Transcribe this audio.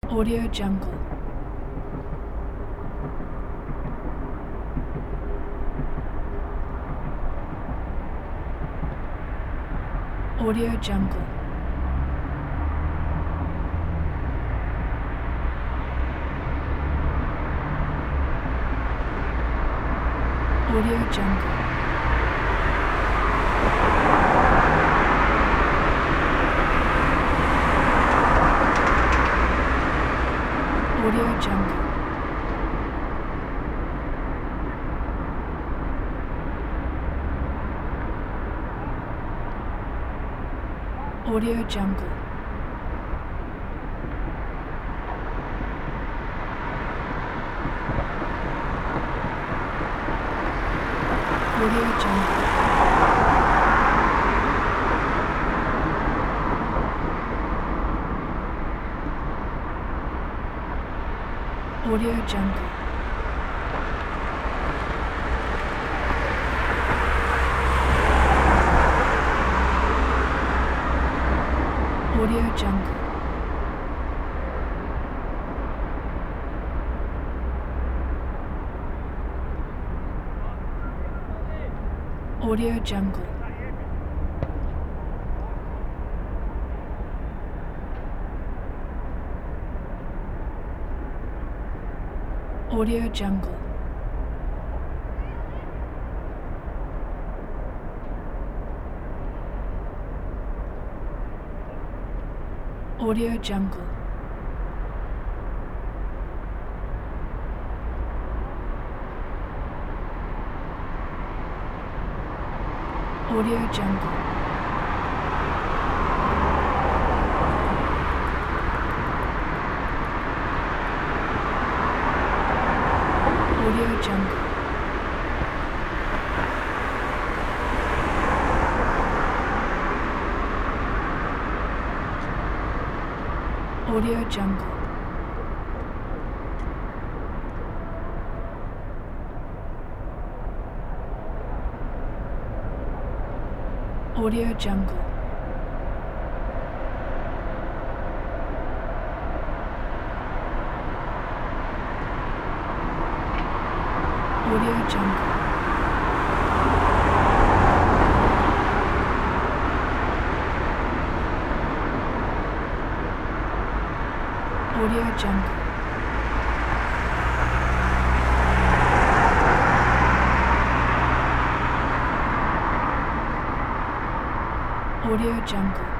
Audio Jungle. Audio Jungle. Audio Jungle. Audio Jungle. Audio Jungle. Audio Jungle. Audio Jungle. Audio Jungle. Audio Jungle. Audio Jungle. Audio Jungle. Audio Jungle. Audio Jungle. Audio Jungle. Audio Jungle. Audio Jungle. Audio Jungle. Audio Jungle.